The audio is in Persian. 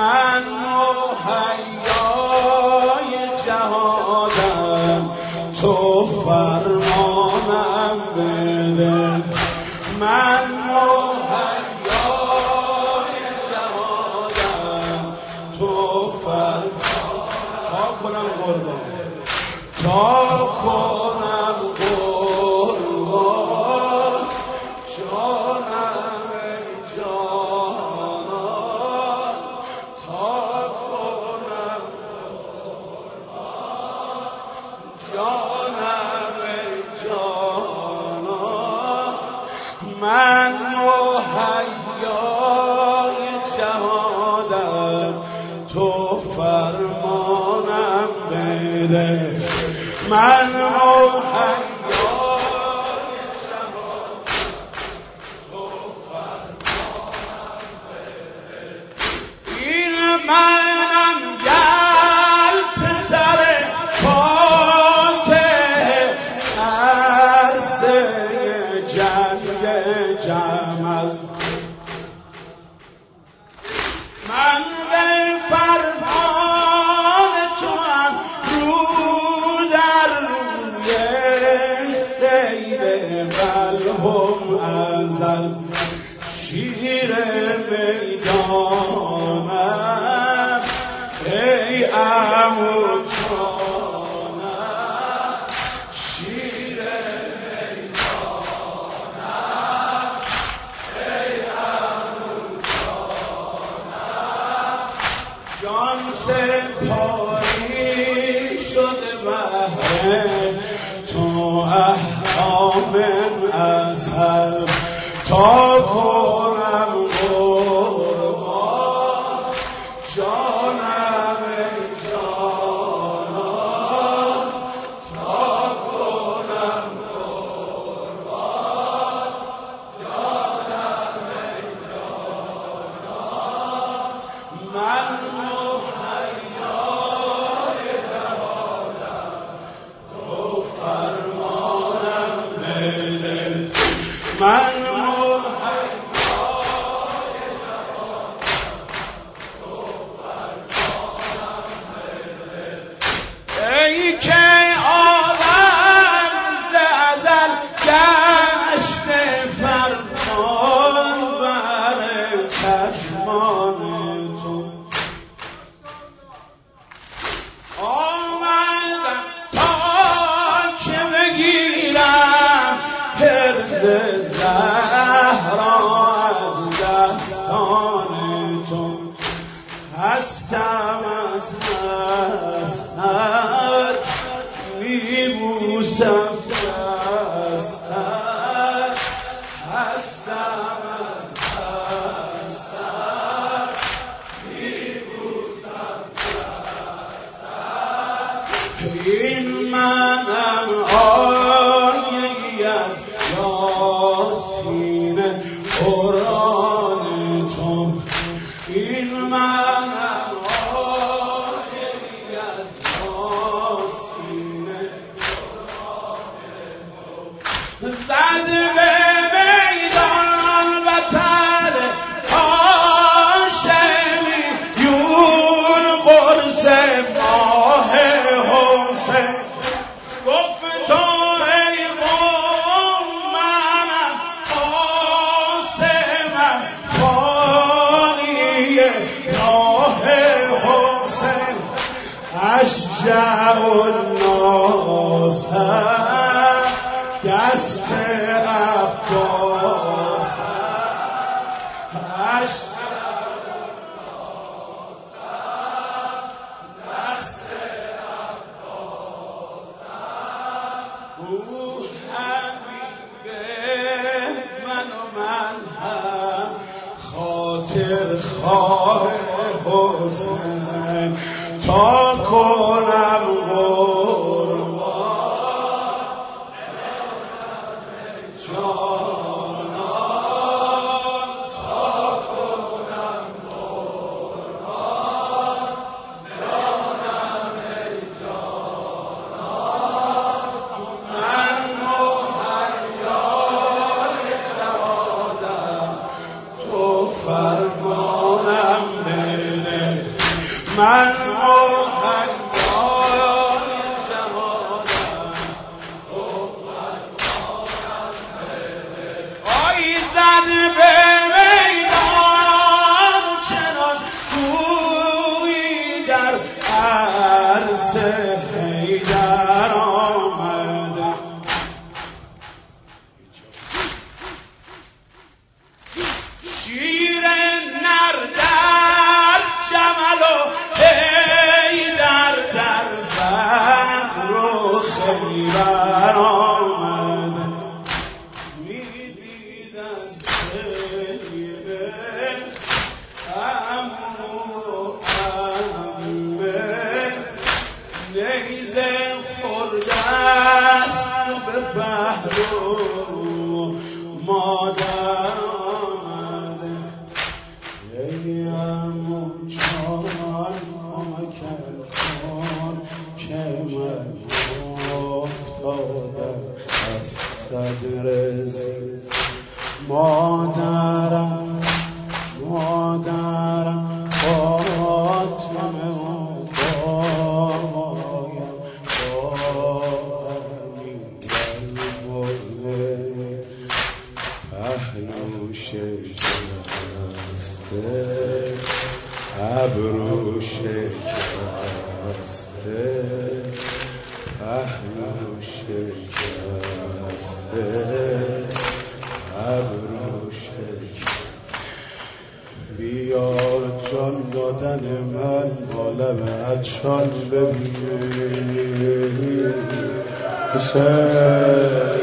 من مهیای جهادم، تو فرمانم بده. من مهیای جهادم، تو فرمانم، تا کنم قربان، تا کنم قربان جانم ای جانان، تا کنم قربان جانم ای جانان. من مهیای جهادم، تو فرمانم بده. من مهیای جهادم، تو فرمانم بده. این منم گل پسر فاتح عرصه جنگ جمل. من به فرمان تو هم رو در روی خیل قلبم ازل شیر میدانم ای عمو جانم، شیر میدانم ای عمو جانم. جان سپاری شده بهر تو احکام ازل، تا کنم قربان جانم ای جانان، تا کنم قربان جانم ای جانان. من مهیای جهادم، تو فرمانم بده. من ای که آدم ز ازل گشته فرمان بر چشمان تو. آمدم تا که بگیرم حرز زهرا از دستان تو. هستم از حسنت میبوسم دستت، هستم از حسنت میبوسم دستت. این منم آیه‌ای از یاسین قرآن تو. این منم آیه‌ای از یاسین قرآن تو. زد به میدان وطن هاشمیون قرص ماه حسین. گفت تو ای قوم منم قاسمم فانی راه حسین. اشجع الناس دست عباس، اشجع الناس دست عباس. او حبیب من و من هم خاطر خواه حسین، تا کنم قربان جانان، تا کنم قربان جانم ای جانان. من مهیای جهادم، تو فرمانم بده. من مهیای جهادم آی زد به میدان چنان گویی در عرض حیدر آمده شیر نر در جمل و حیدر در بدر و خیبر آمده میدید از خیبه عمو عمه نیزه خورده است به بحر و مادر آمده ای عمو جان کمکم کن که من افتادم از صدر زیر مادرم فاطمه و بابایم با امیرالمؤمنین پهلو شکسته ابرو شکسته پهلو شکسته ابرو شکسته بیا جان دادن من با لب عطشان ببینی حسین